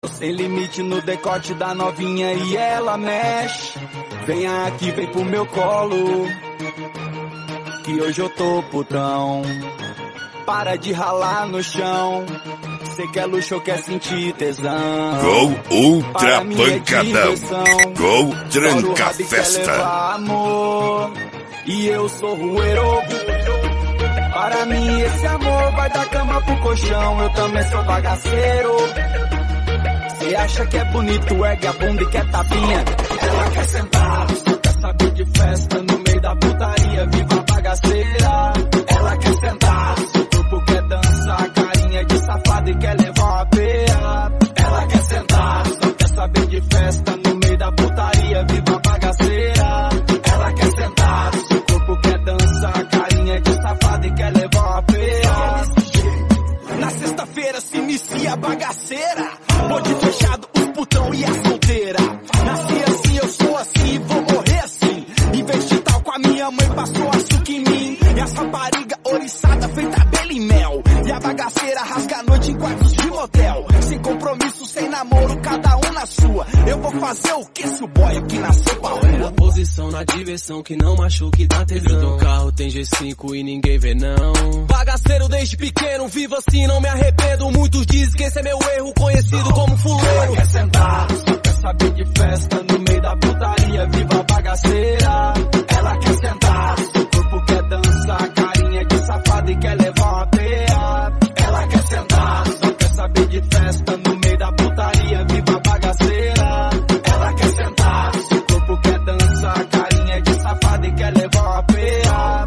Sem limite no decote da novinha e ela mexe. Venha aqui, vem pro meu colo, que hoje eu tô putão. Para de ralar no chão, cê quer luxo ou quer sentir tesão. Gol Ultra Pancadão, Gol Tranca Festa. Festa. Amor, e eu sou rueiro. Para mim esse amor vai da cama pro colchão. Eu também sou bagaceiro. Cê acha que é bonito, ergue a bunda e quer tapinha. Ela quer sentar, só quer saber de festa. No meio da putaria, viva a bagaceira. Ela quer sentar, seu corpo quer dançar. Carinha de safada e quer levar uma peia. Ela quer sentar, só quer saber de festa. No meio da putaria, viva a bagaceira. Ela quer sentar, seu corpo quer dançar. Carinha de safada e quer levar uma peia. Na sexta-feira se inicia a bagaceira. Bonde fechado, os putão e a solteira. Nasci assim, eu sou assim e vou morrer assim. Em vez de tal com a minha mãe, passou açúcar em mim. E as rapariga oriçada, feita abelha e mel. E a bagaceira rasga a noite em quartos de motel. Sem compromisso, sem namoro, cada um na sua. Eu vou fazer o que se o boy aqui nasceu pra rua? A posição na diversão que não machuque, dá tesão. No carro tem G5 e ninguém vê não. Bagaceiro desde pequeno, vivo assim, não me arrependo. Muitos dizem que esse é meu erro, conhecido como fuleiro. Ela quer sentar, só quer saber de festa. No meio da putaria, viva a bagaceira. Ela quer sentar, seu corpo quer dançar. Carinha de safada e quer levar uma peia. Ela quer sentar, só quer saber de festa. No meio da putaria, viva a bagaceira. Ela quer sentar, seu corpo quer dançar. Carinha de safada e quer levar uma peia.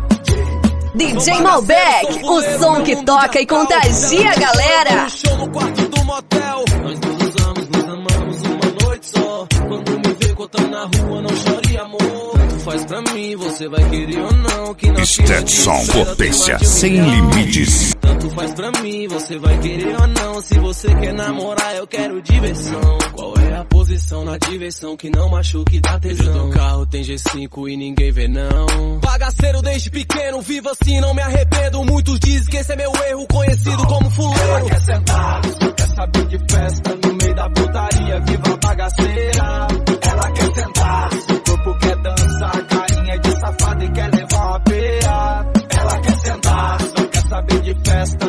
DJ Malbec, o som que toca e contagia a galera. Show no quarto do motel. Nós nos amamos uma noite só. Quando me vê contando na rua, não chore amor. Tu faz pra mim, você vai querer ou não. Que na Stetson, potência sem limites. Tanto faz pra mim, você vai querer ou não. Se você quer namorar, eu quero diversão. Qual é a posição na diversão que não machuque, dá tesão? No carro tem G5 e ninguém vê não. Bagaceiro desde pequeno, vivo assim, não me arrependo. Muitos dizem que esse é meu erro, conhecido como fuleiro. Ela quer sentar, só quer saber de festa. No meio da putaria, viva a bagaceira. Ela quer sentar, seu corpo quer dançar. Carinha de safada e quer levar uma peia. Ela quer sentar, só quer saber de festa.